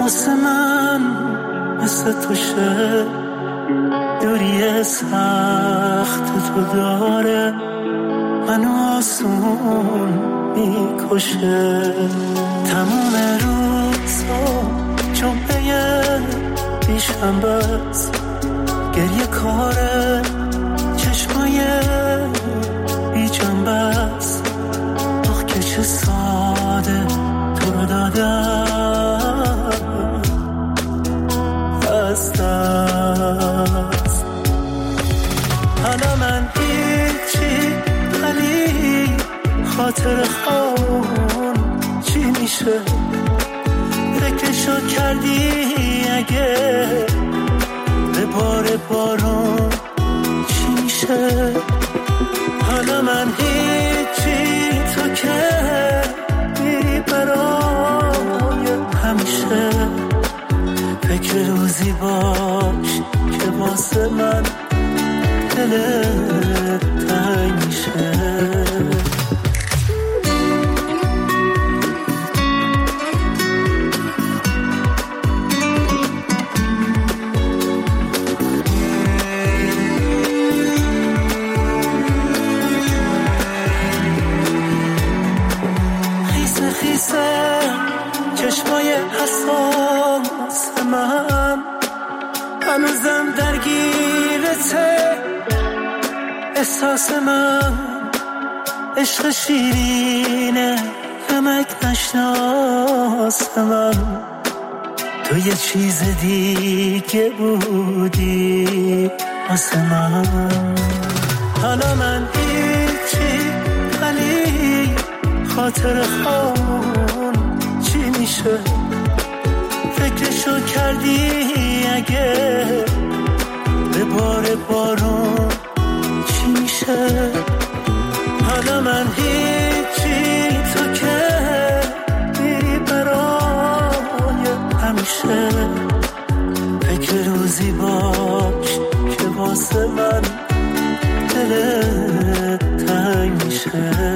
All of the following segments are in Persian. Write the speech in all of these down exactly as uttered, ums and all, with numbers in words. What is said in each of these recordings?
واسه من مثل تو شه، دوری سخت تو داره منو آسون میکشه. تموم روزا جمعه پیشم بس گریه کاره، چشمای بی جنبس آخ که چه ساده تو رو دادم از دست. حالا من هیچی ولی خاطر خون چی میشه؟ فکرشو کردی اگه به بار بارون چی میشه؟ حالا من هیچی تو که میری برای همیشه. فکر روزی باش که واسه من دلت تنگ میشه. چشمای حساس من هنوزم درگیرته. احساس من عشق شیرینه نمک نشناس من. تو یه چیز دیگه بودی واسه من. حالا من هیچی ولی خاطر خون چی میشه؟ فکرشو کردی اگه به بار بارون چی میشه؟ حالا من هیچی تو که میری برای همیشه. فکر روزی باش که واسه من دلت تنگ میشه.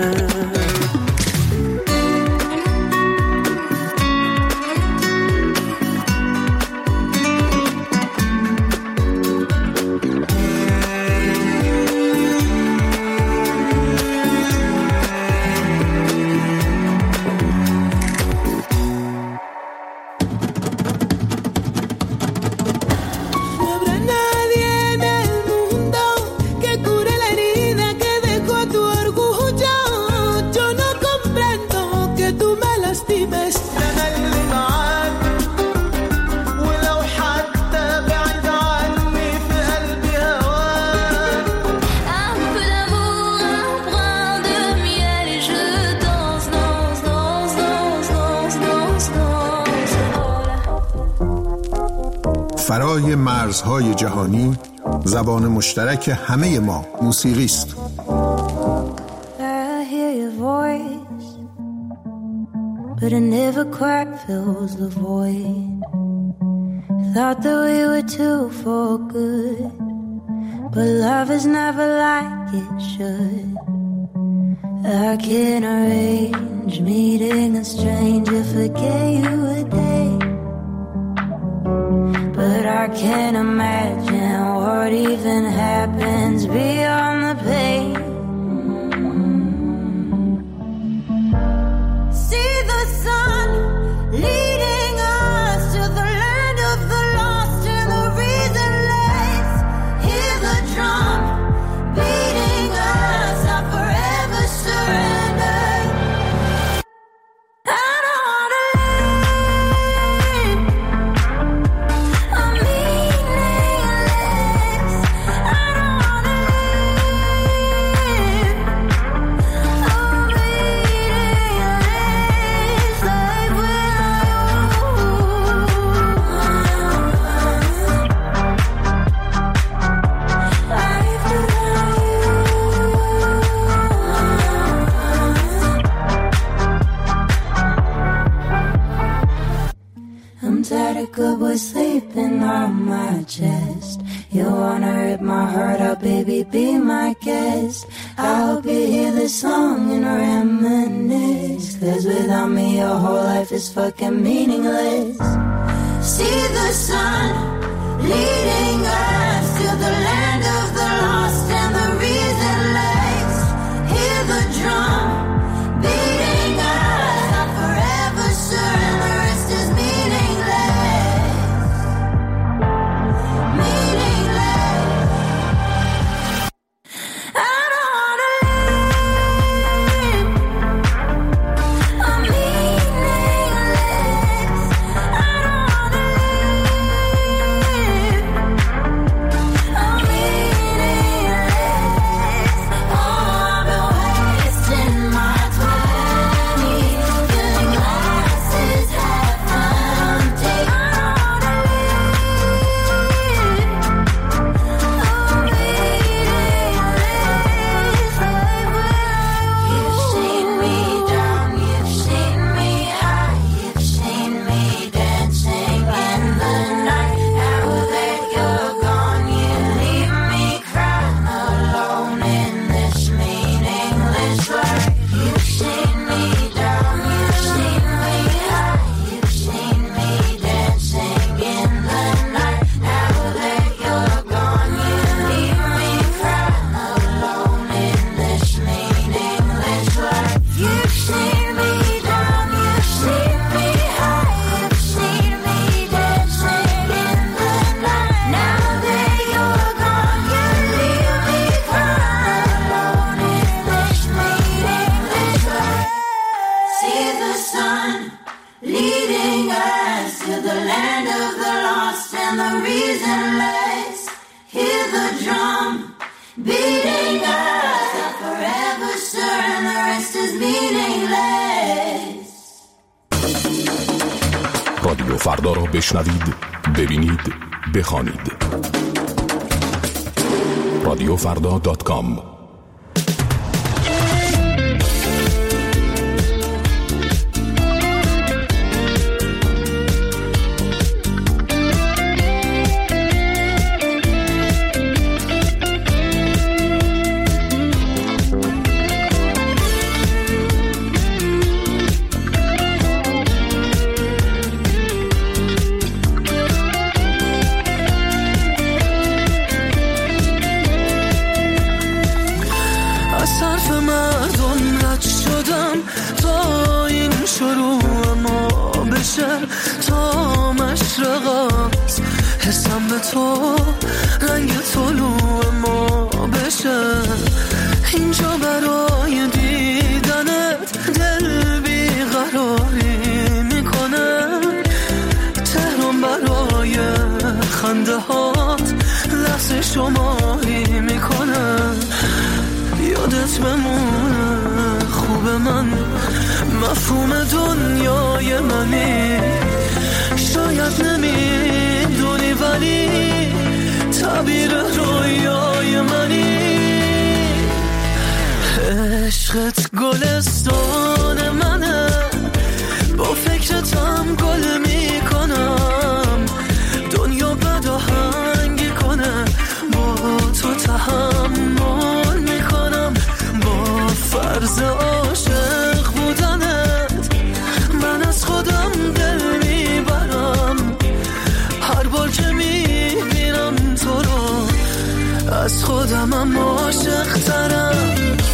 فرای مرزهای جهانی زبان مشترک همه ما موسیقی است. I hear your voice, but it never quite fills the void. Thought that we were two for good, but love is never like it should. I can't arrange meeting a stranger, forget you a day. But I can't imagine what even happens beyond the pain. See the sun leading us to the land of the lost and the reasonless. Hear the drum beating us, I forever surrender. I don't wanna live a meaningless. I don't wanna live a meaningless life without you. Life without you. I'm tired of good boys sleeping on my chest. You wanna rip my heart out, baby, be my guest. I hope you hear this song and reminisce, 'cause without me your whole life is fucking meaningless. See the sun leading us to the land of the lost and the reason lies. Hear the drum beating us, not forever sure, and the rest is meaningless. Meaningless. I don't wanna live a meaningless. I don't wanna live a meaningless. Oh, I've been wasting my twenties, filling glasses half empty. I don't wanna live a meaningless life without you. You've seen me down, you've seen me high, you've seen me dancing in the night. Now that you're gone, you leave me crying alone in this meaningless life. You've seen me down, you've seen me high, you've seen me dancing in the night. Now that you're gone, you leave me crying alone in this meaningless life. You've seen me down, you've seen me high, you've seen me dancing in the night. Now that you're gone, you leave me crying alone in this meaningless life. See the sun leading us to the land of the lost and the reason lies. Hear the drum beating us, not forever sure, and the rest is meaningless. رادیو فردا را بشنوید، ببینید، بخوانید. رادیو فردا دات کام. از حرف مردم رد شدم تا این شروع ما بشه، تا مشرق از حسم به تو رنگ طلوع ما بشه. اینجا برای دیدنت دل بیقراری میکنه، تهران برای خنده هات لحظه شماری میکنه. یادت بمونه خوب من، مفهوم دنیای منی. شاید نمیدونی ولی تعبیر رویای منی. عشقت گلستان منه، با فکرتم گل میکنم. دنیا بد آهنگی کنه، با تو تحمل میکنم. با فرض عاشق بودنت من از خودم دل میبرم. هر بار که میبینم تو رو از خودمم عاشق ترم.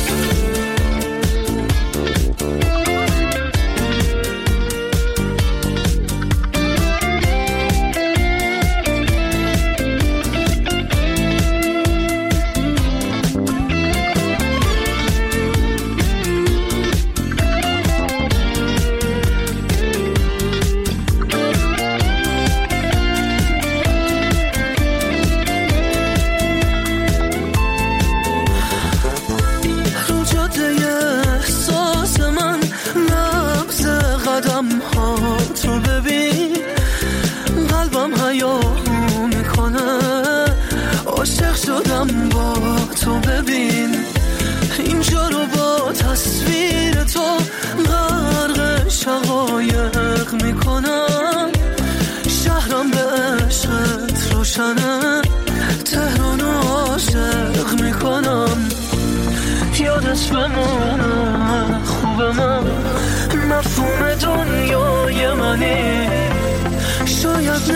تو ببین قلبم هیاهو میکنه، عاشق شدم با تو ببین. اینجا رو با تصویر تو غرق شقایق میکنم. شهرم به عشقت روشنه، تهران عاشق میکنم. یادت بمونه خوب من، مفهوم دنیای منی. شاید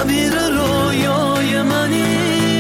تعبیر رویای منی.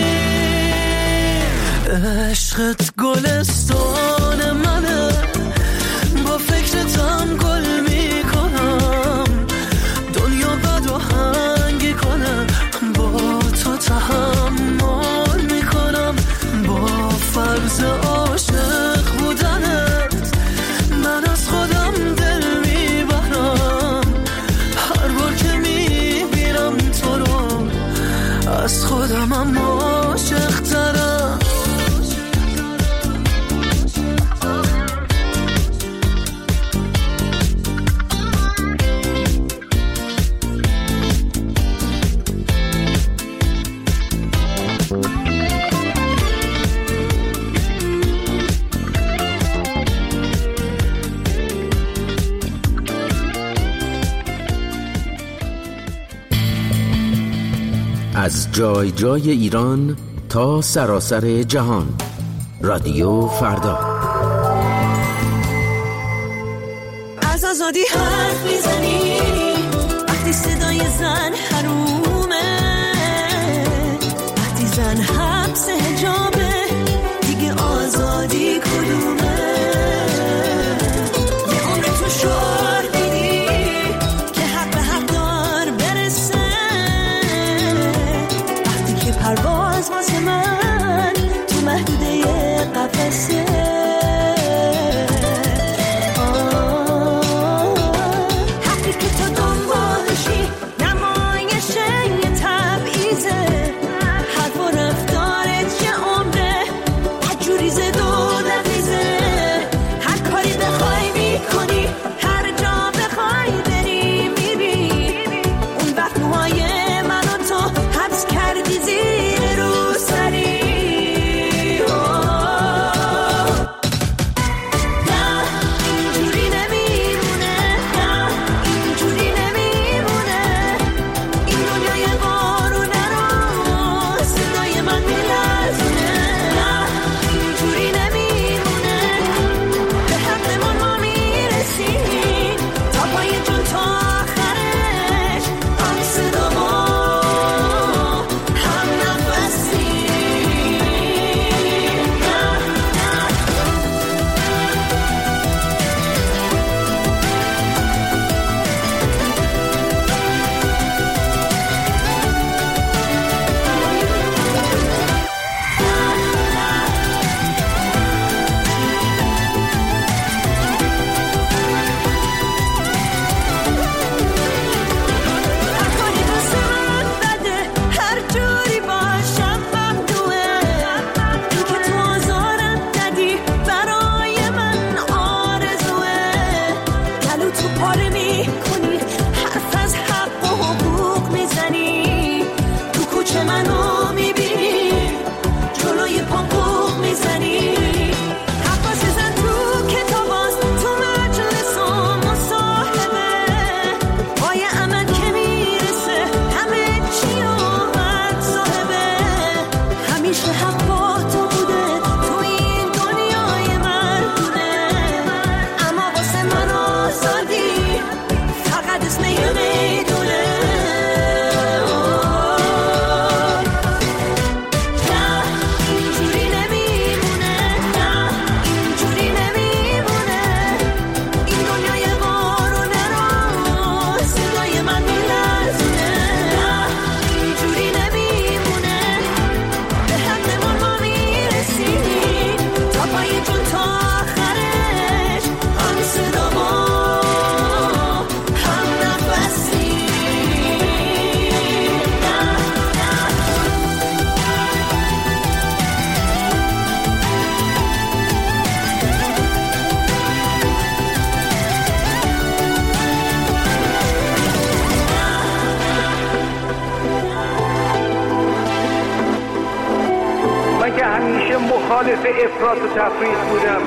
عشقت گلستان منه، با فکرتم گل میکنم. دنیا بد و هنگی کنه، با تو تحمل میکنم. با فرض عاشق بودنت من از خودم دل میبرم. هر بار که میبینم تو رو از خودم هم عاشق ترم. از جای جای ایران تا سراسر جهان، رادیو فردا. از آزادی حرف میزنی وقتی صدای زن حرومه، وقتی زن حبس حجابه دیگه آزادی کدومه؟ یه عمر تو شعار دیدی که حق به حق دار برسه، وقتی که پرواز واسه من تو محدوده قفسه. مخالف افراط و تفریط بودم.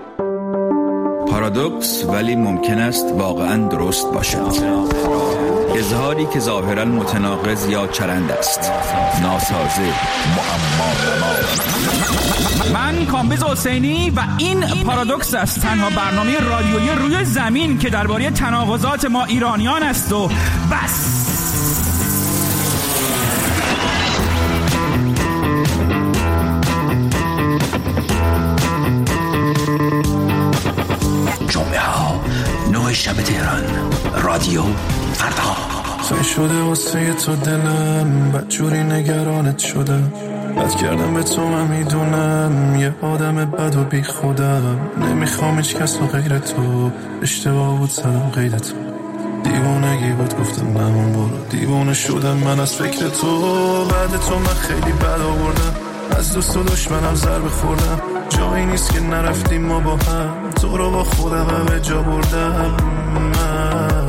پارادوکس ولی ممکن است واقعا درست باشد. اظهاری که ظاهراً متناقض یا چرند است، ناسازه، معما. من کامبیز حسینی و این پارادوکس است، تنها برنامه رادیویی روی زمین که درباره تناقضات ما ایرانیان است و بس. جمعه ها نه شب تهران، رادیو فردا. خیلی شده واسه تو دلم، بدجوری نگرانت شدم، بد کردم به تو من میدونم، یه آدم بد و بی خودم، نمیخوام هیچ کس و غیر تو، اشتباه بود سرم قید تو، دیوونگی بود گفتم نمون برو، دیوونه شدم من از فکر تو، بعد تو من خیلی بد آوردم، از دوست و دشمنم ضربه خوردم، جایی نیست که نرفتیم ما با هم، تو رو با خودم همه جا بردم من.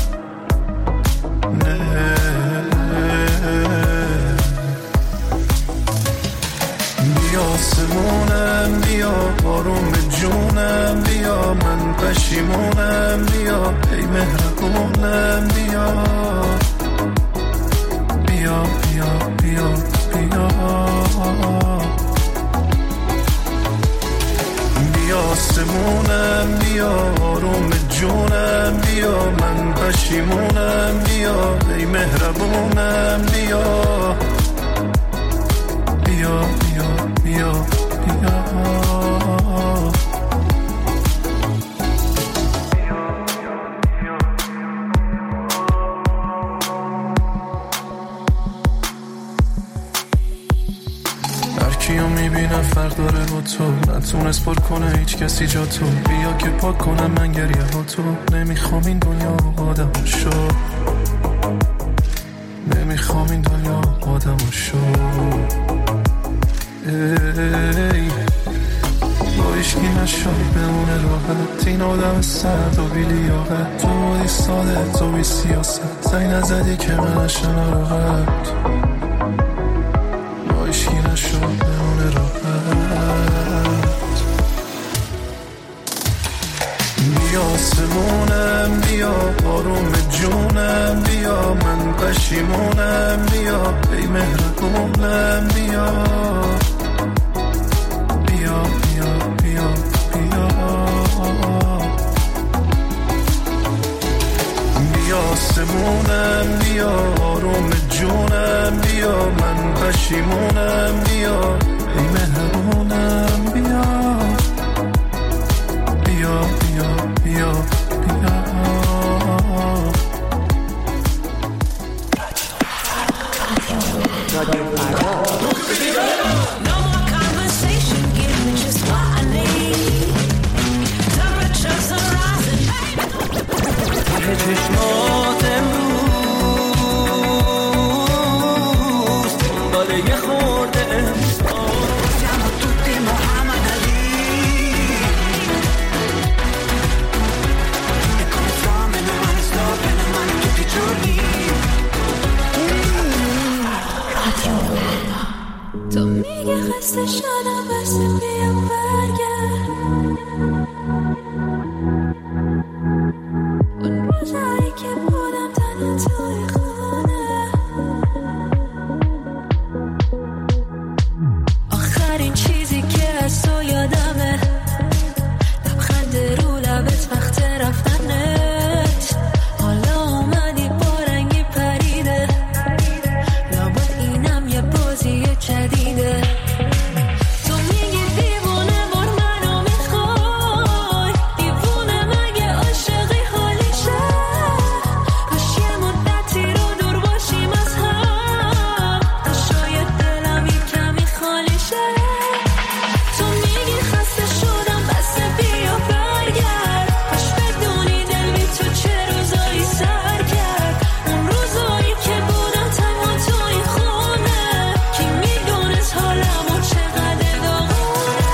بیا آسمونم، بیا آروم به جونم، بیا من پشیمونم، بیا ای مهربونم، بیا بیا بیا بیا بیا بیا آسمونم، بیا آروم به جونم، بیا من پشیمونم، بیا ای مهربونم، بیا بیا بیا بیا بیا هرکیو میبینم فرق داره با تو، نتونست پر کنه هیچ کسی جا تو، بیا که پاک کنم من گریه ها تو، نمیخوام این دنیا آدم شو، نمیخوام این دنیا آدم شو، ای با عشقی نشد بمونه راحت، این آدم سرد و بی لیاقت، تو بودی ساده تو بی سیاست، زنگ نزدی که من نشم راحت، با عشقی نشد بمونه راحت. بیا آسمونم، بیا آروم جونم، بیا من پشیمونم، بیا ای مهربونم، بیا بیا بیا بیا بیا بیا آسمونم، بیا آروم جونم، بیا من پشیمونم، بیا ای مهربونم، بیا بیا بیا بیا بیا No more conversation, give me just what I need. Temperatures are rising. ته چشمات امروز دنبال یه خورده Siamo tutti Muhammad Ali. E come fame non male sto bene male tutti i giorni. تو میگه خسته شدم بس بیام برگرد، اون روزایی که بودم تنها توی خونه، آخرین چیزی که از تو یادمه لبخند رو لبت وقت رفتنت، حالا اومدی با رنگی پریده، لابد اینم یه بازی جدیده، تو میگی دیوونه بار منو میخوای، دیوونه مگه عاشقی حالیشه، کاش یه مدتی رو دور باشیم از هم، تا شاید دلم یه کمی خالی شه، تو میگی خسته شدم بس بیا برگرد، کاش بدونی دل بی تو چه روزایی سر کرد، اون روزایی که بودم تنها تو این خونه، کی میدونست حالمو چقدر داغونه.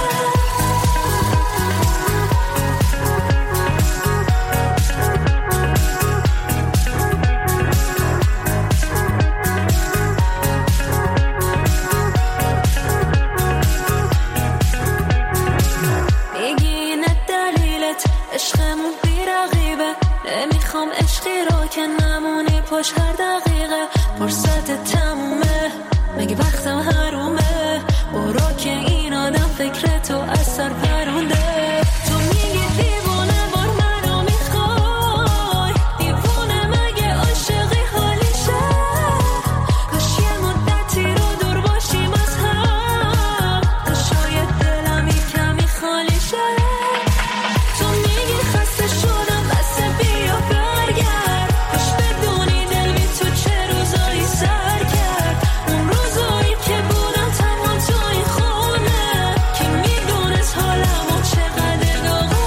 میگی اینه دلیلت عشقمون بی رقیبه، نمیخوام عشقی رو که نمونی پاش هر دقیقه فرصت تمومه، مگه وقتم حرومه؟ برو که این آدم فکر تو از سر پرونده. تو میگی دیوونه بار منو میخوای، دیوونه مگه عاشقی حالیشه؟ کاش یه مدتی رو دور باشیم از هم، تا شاید دلم یه کمی خالی شه. تو میگی خسته شدم بس بیا برگرد، کاش بدونی دل بی تو چه روزایی سر کرد. اون روزایی که بودم تنها تو این خونه، کی میدونست حالمو چقدر داغونه.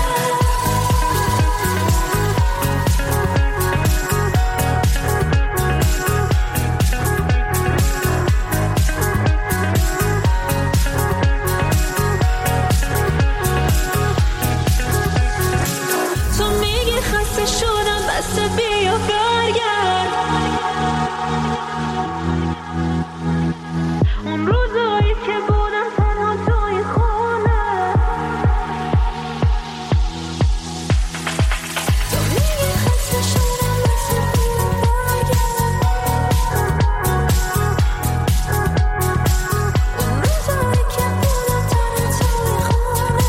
تو میگی خسته شدم بس بیا برگرد، اون روزایی که بودم تنها تو این خونه. تو میگی خسته شدم بس بیا برگرد، اون روزایی که بودم تنها تو این خونه.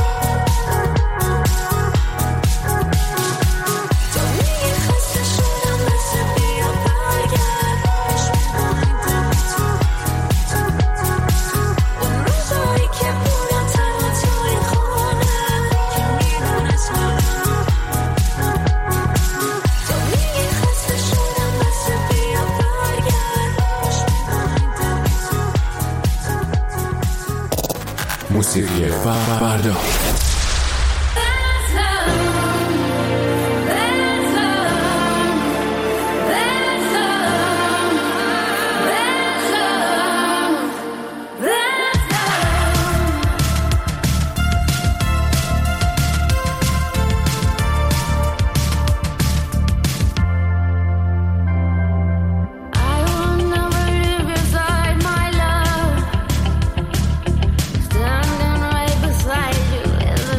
تو میگی خسته شدم بس بیا برگرد، کاش بدونی دل بی تو، اون روزایی که بودم تنها تو این خونه، کی میدونست حالمو. تو میگی خسته شدم بس بیا برگرد، کاش بدونی دل بی تو. موسیقی فردا. Standing right beside you is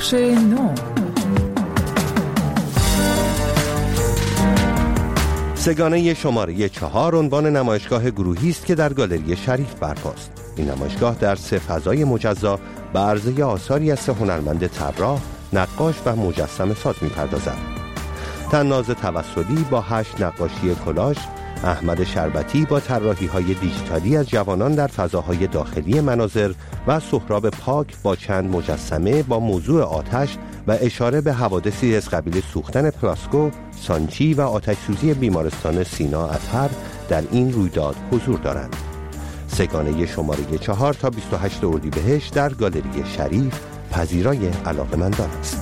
بخش نو. سگانه شماره چهار عنوان نمایشگاه گروهی است که در گالری شریف برپاست. این نمایشگاه در سه فضای مجزا به عرضه آثاری از سه هنرمند طراح، نقاش و مجسمه ساز می‌پردازد. طناز توسلی با هشت نقاشی کلاژ، احمد شربتی با طراحی‌های دیجیتالی از جوانان در فضاهای داخلی مناظر و سهراب پاک با چند مجسمه با موضوع آتش و اشاره به حوادثی از قبیل سوختن پلاسکو، سانچی و آتش‌سوزی بیمارستان سینا اطهر در این رویداد حضور دارند. سگانه شماره چهار تا بیست و هشتم اردیبهشت در گالری شریف پذیرای علاقه‌مندان است.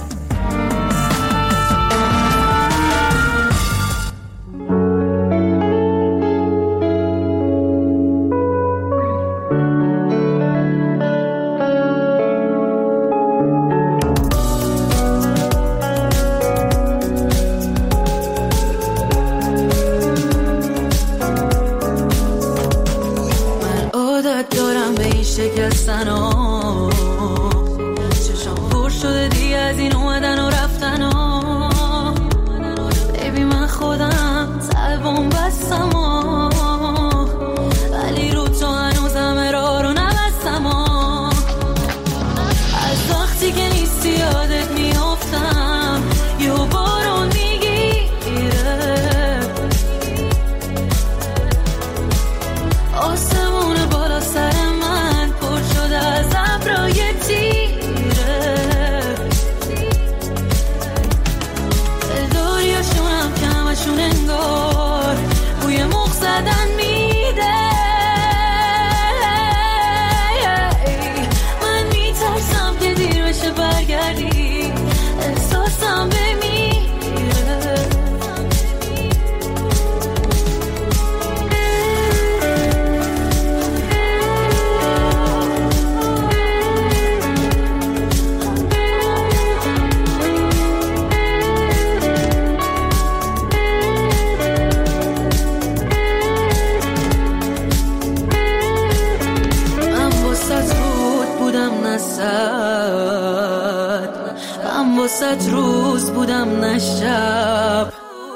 روز بودم نه شب،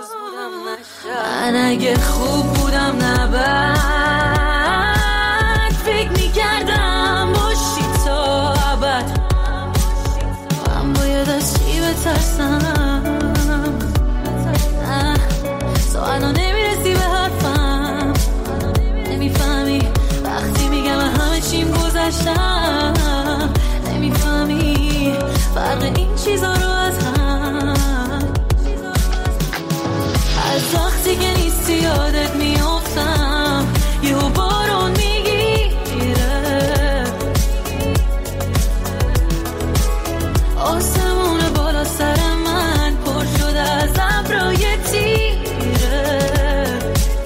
من اگه خوب بودم نه بد، فکر میکردم باشی تا ابد. من باید از چی بترسم؟ تو الان نمیرسی به حرفم، نمیفهمی وقتی میگم همه چیم گذشتم، نمیفهمی فرق این چیزا رو از هم. از وقتی که نیستی یادت میافتم، یهو بارون میگیره، آسمون بالا سر من پر شده از ابرای تیره،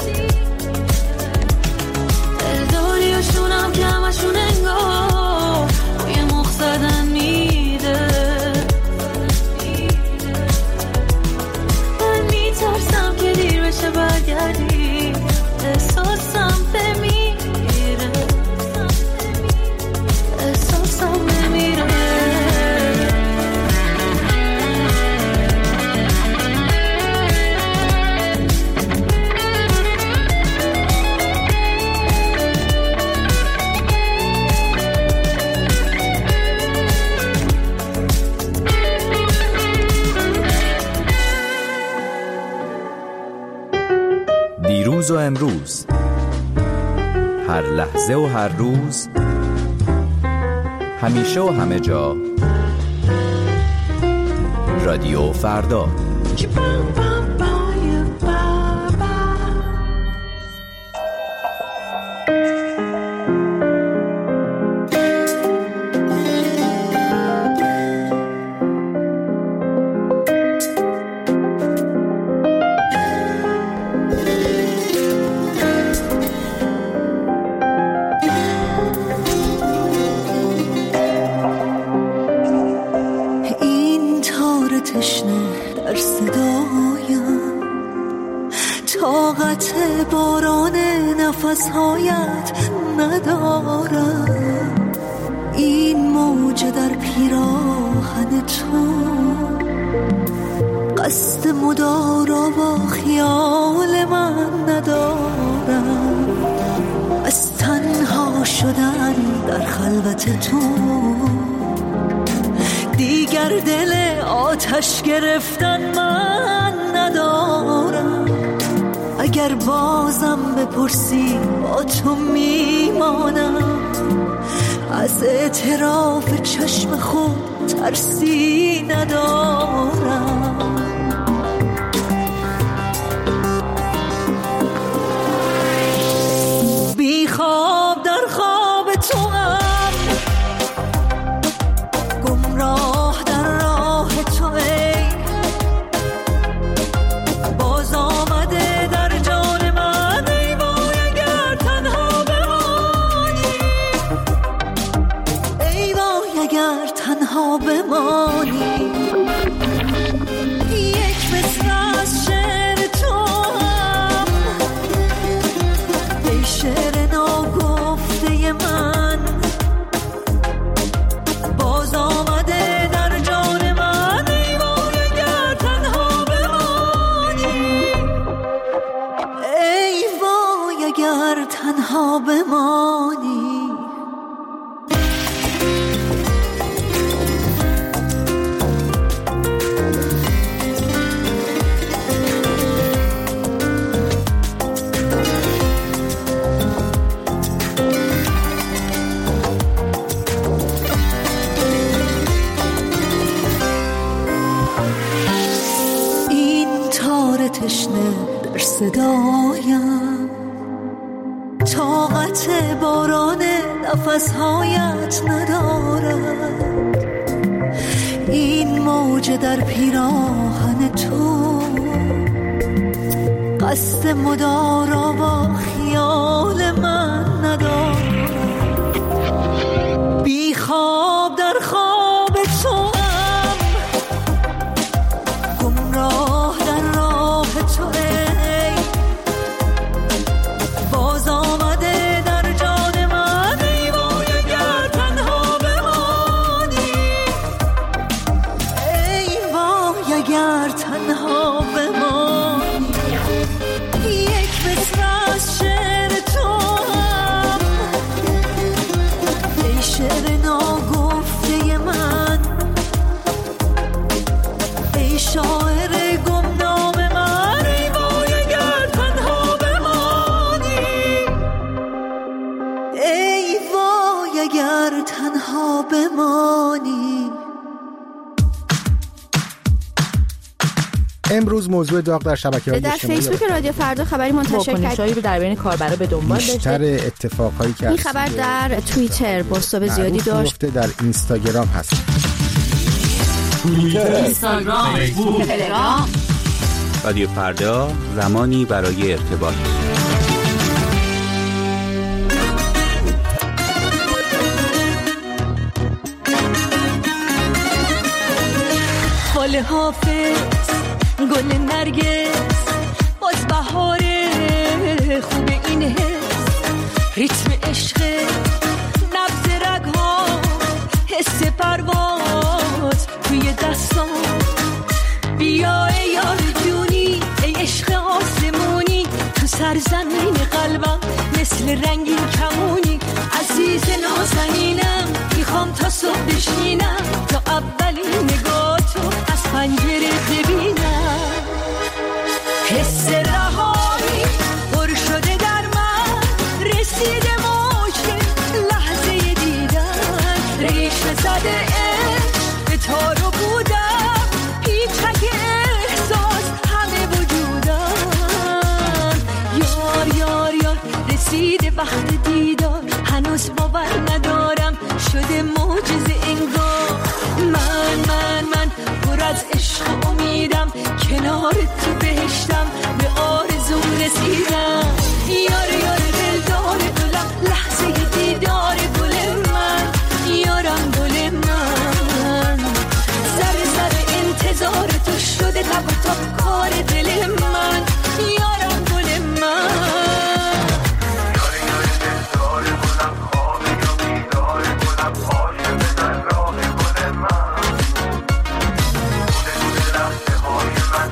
دلداری هاشونم که همشون انگار روی مخ زدن میده. من میترسم که دیر بشه برگردی، احساسم بمیره، احساسم بمیره. دیروز و امروز، هر لحظه و هر روز، همیشه و همه جا، رادیو فردا. نفسهایت ندارم، این موج در پیراهن تو قصد مدارا با خیال من ندارم، از تنها شدن در خلوت تو دیگر دل آتش گرفتن من ندارم. اگر بازم بپرسی با تو میمانم، از اعتراف چشم خود ترسی ندارم. بی خواب در خواب تو هم، گمراه در راه تو ای، باز آمده در جان من ای وای اگر تنها بمانی، ای وای اگر تنها بمانی. یک مصر از شعر تو هم، ای شعر ناگفته من، باز آمده در جان من ای وای اگر تنها بمانی، ای وای اگر تنها بمانی. تشنه در صدایم، طاقت باران نفسهایت ندارد. این موج در پیراهن تو قصد مدارا با خیال من ندارد. بی خواب در خواب تو هم، گمراه در راه تو ای، باز آمده در جان من ای وای اگر تنها بمانی، ای وای اگر تنها بمانی. یک مصر از شعر تو هم، ای شعر ناگفته من، ای شاعر گمنام من ای وای اگر تنها بمانی، ای وای اگر تنها بمانی. امروز موضوع داغ در شبکه‌های اجتماعی در فیسبوک رادیو فردا خبری منتشر کرد واکنش‌هایی رو در بین کاربرا به دنبال داشته. بیشتر اتفاقایی که این خبر در توییتر بازتاب زیادی داشت، در اینستاگرام هست. توییتر، اینستاگرام، فیسبوک، تلگرام. رادیو فردا، زمانی برای ارتباط. خال حافظ، گل نرگس، باز بهاره، خوب این حس، ریتم عشق، نبض رگ‌ها، حس پرواز توی دستان. بیا ای یار جونی، ای عشق آسمونی، تو سرزمین قلبم مثل رنگین کمونی. عزیز نازنینم، میخوام تا صبح بشینم، تا اولین نگاه تو از پنجره ببینم. حس رهایی پر شده در من، رسیده موج لحظه دیدن، ریشه زده عشق به تارو بودم، پیچک احساس همه وجودم. یار یار یار رسیده بحر دیدار، هنوز باور ندارم شده معجزه انگار. من من من پر از عشق امیدم، کنار تو بهشتم به آرزوم رسیدم. یار یار دلدار گلم، لحظه دیدار گل من، یارم گل من. زر زر انتظار تو شده تب تب کار دل من، یارم گل من. من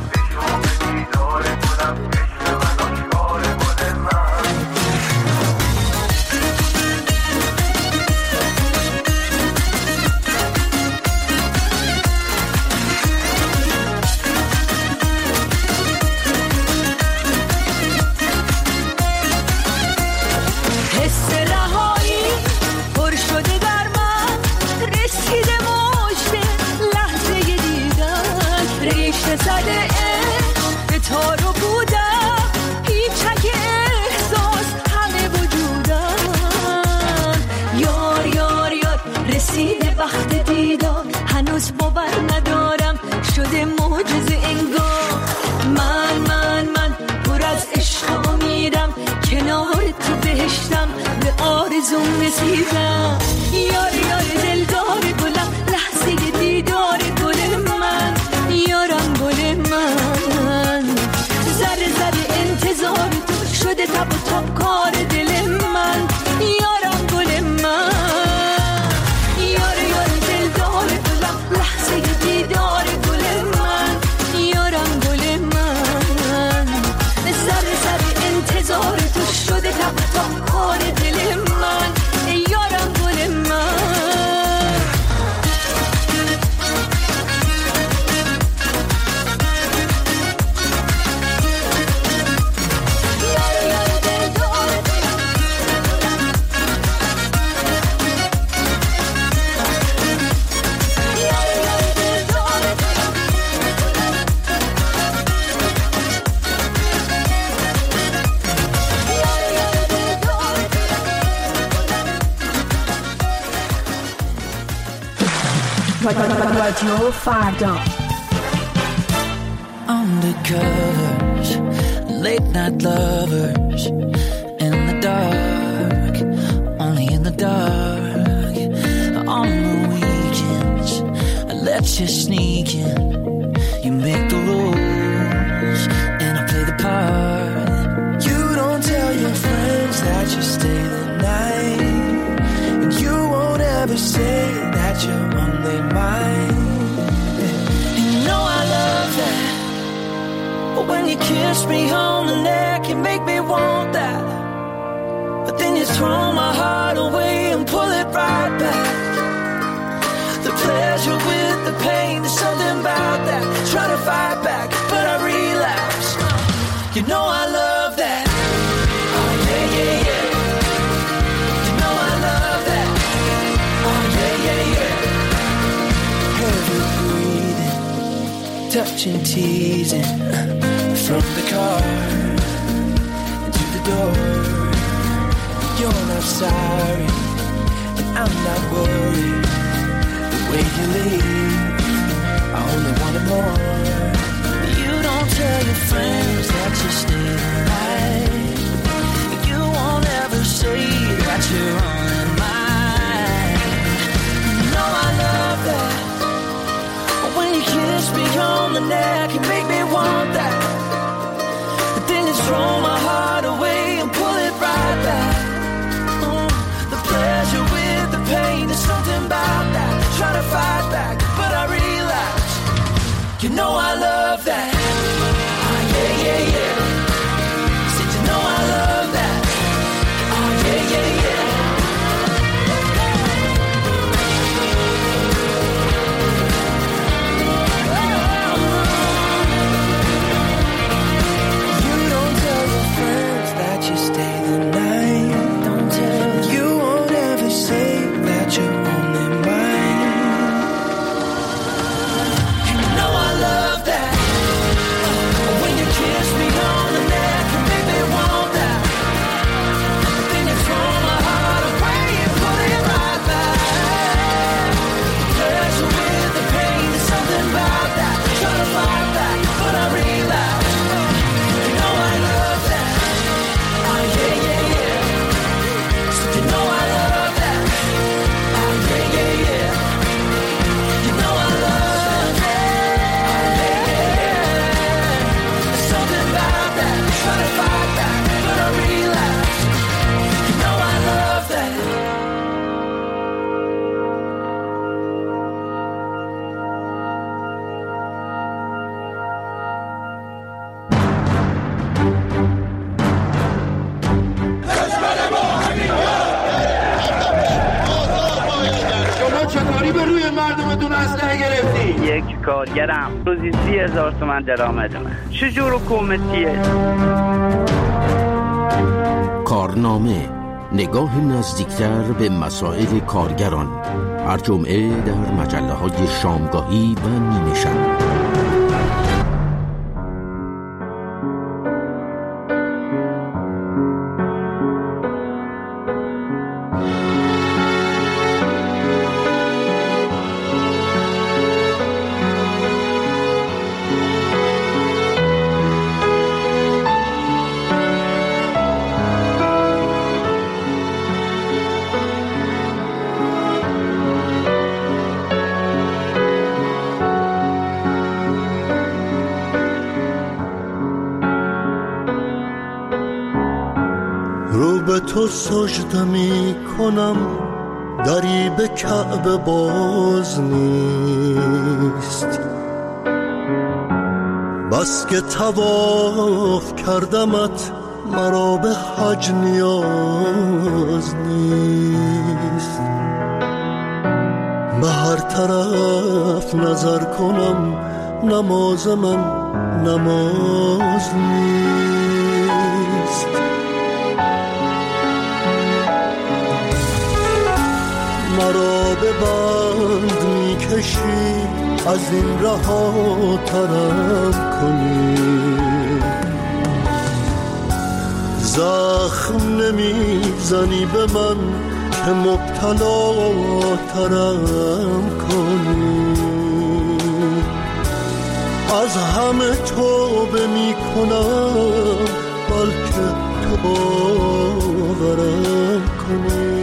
تار و بودم پیچک احساس همه وجودم. یار یار یار رسیده وقت دیدار، هنوز باور ندارم شده معجزه انگار. من من من پر از عشق و میرم کنار تو بهشتم، به آرزوم رسیدم. یار یار دلدار گلم لحظه دیدار گل من، یارم گل من. ذره ذره انتظار تو شده تب و تاب کار دل من، یارم گل من. یار یار دلدار گلم لحظه دیدار گل من، یارم گل من. ذره ذره انتظار تو شده تب و تاب کار دل من، یارم گل من. رادیو فردا. Undercovers, late night lovers, in the dark, only in the dark. On the weekends, I let you sneak in. You make the rules, and I play the part. You don't tell your friends that you stay the night, and you won't ever say that you're only mine. And you know I love that. But when you kiss me on the neck, you make me want that. But then you throw my heart away and pull it right back. The pleasure with the pain, there's something about that. Try to fight back, but I relapse. You know I love that. Oh yeah, yeah, yeah. You know I love that. Oh yeah, yeah, yeah. Heavy breathing, touching, teasing. From the car to the door, you're not sorry, and I'm not worried. The way you leave, I only wanted more. You don't tell your friends that you stay the night. You won't ever say that you're only mine. You know I love that. But when you kiss me on the neck, you make me want that. Throw my heart away and pull it right back. Mm, the pleasure with the pain, there's something about that. Try to fight back, but I relapse. You know I love that. Oh yeah, yeah, yeah. Said you know I love that. Oh yeah, yeah, yeah. You stay the night. Don't tell you won't ever say that you're only mine. You know I love that. When you kiss me on the neck and make me want that. Then you throw my heart away and put it right back. Pleasure with the pain, there's something about that. Try to fight back, but I relapse. You know I love that. Yeah, yeah, yeah. So you know I love that. Oh, yeah, yeah, yeah. You know I love that. Oh, yeah, yeah, yeah. There's something about that. Try to fight back, but I relapse. You know I love that. یک کارگرم روزی سی هزار تومن درآمدمه. چجور حکومتیه؟ کارنامه، نگاه نزدیکتر به مسائل کارگران، هر جمعه در مجله های شامگاهی و نیمه شب. رو به تو سجده می کنم، دری به کعبه باز نیست. بس که طواف کردمت، مرا به حج نیاز نیست. به هر طرف نظر کنم، نماز من نماز نیست. مرا به بند می کشی، از این رها ترم کنی. زخم نمی زنی به من که مبتلا ترم کنی. از همه توبه می کنم، بلکه تو باورم کنی.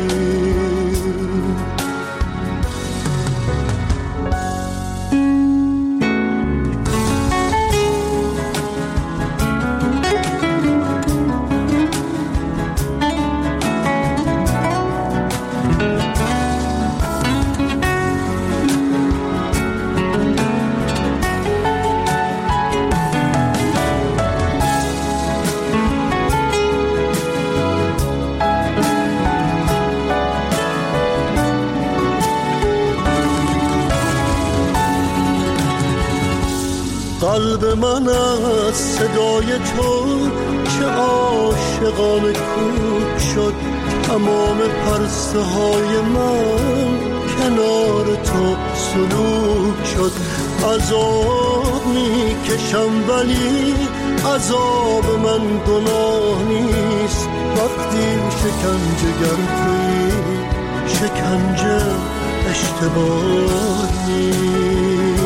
قلب من از صدای تو چه عاشقانه کوک شد. تمام پرسه های من کنار تو سلوک شد. عذاب می کشم ولی عذاب من گناه نیست. وقتی شکنجه گر تویی، شکنجه اشتباه نیست.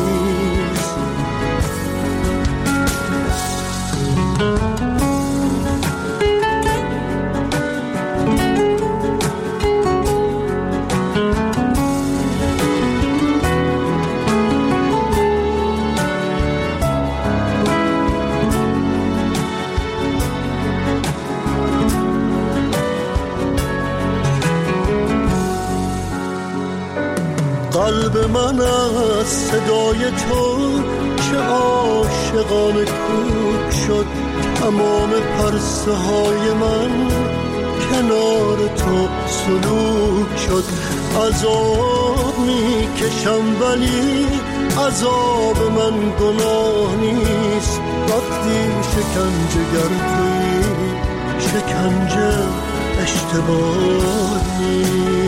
قلب من از صدای تو چه عاشقانه کوک شد. تمام پرسه های من کنار تو سلوک شد. عذاب می کشم ولی عذاب من گناه نیست. وقتی شکنجه گر تویی، شکنجه اشتباه نیست.